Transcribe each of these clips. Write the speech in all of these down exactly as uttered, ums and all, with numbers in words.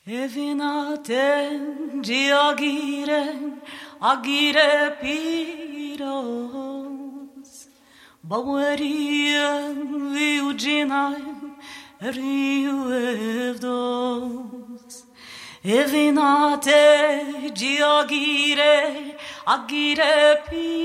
Evinaten di agire, agire piros. Bauerien viuginaim, riu evdos. Evinate di agire, agire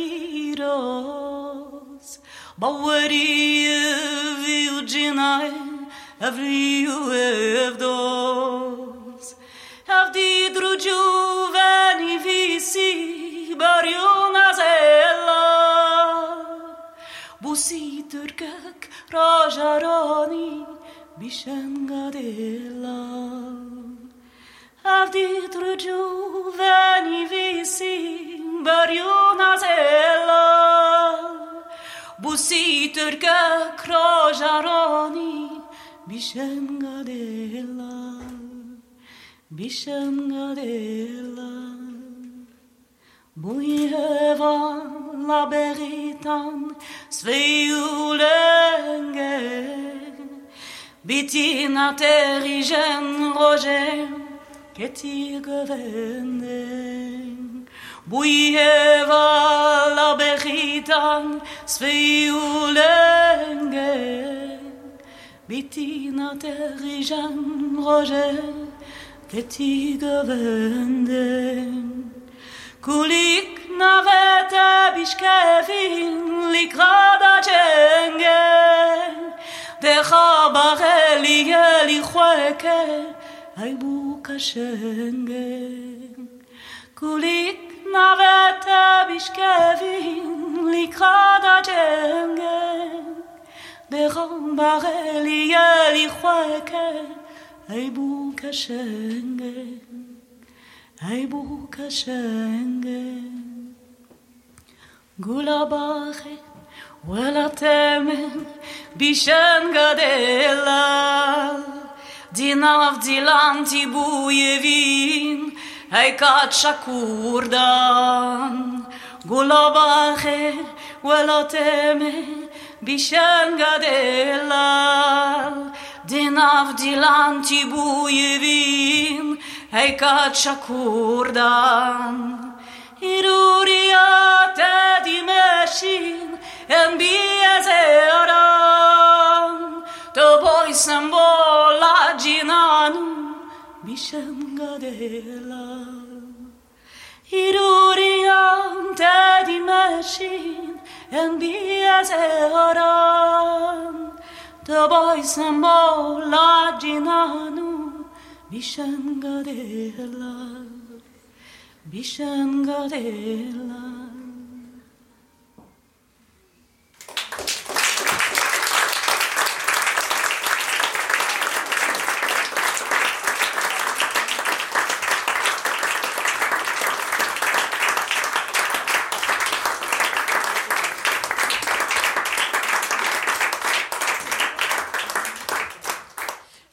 piros. Bauerien viuginaim, riu evdos. Avdi drugiu veni visi bariuna zella Busi türkek rajarani bishengadella Avdi drugiu veni visi bariuna zella Busi türkek rajarani bishengadella Bishengadella Bujeva la beritan sveulenge Bitina terigen roger ketigvende Bujeva la beritan sveulenge Bitina terigen roger Ketigvenden Kulik navete bishkevin likrada cengen Decha bareli eli chweke aibu kashengen Kulik navete bishkevin likrada cengen Decha bareli eli chweke Aibu kashengen, aibu kashengen Gula bache, wela temen, bishen gadela Dinav dilan tibu yevin, haikat shakurdan Gula bache, wela temen, bishen gadela Dinav dilan tibu yevin Heikat shakurdan Iruriyat edimeshin En biyezeran To boy sembola jinanu Bishem gadela Iruriyat edimeshin En biyezeran The boys sembola jinanu Bishengadela Bishengadela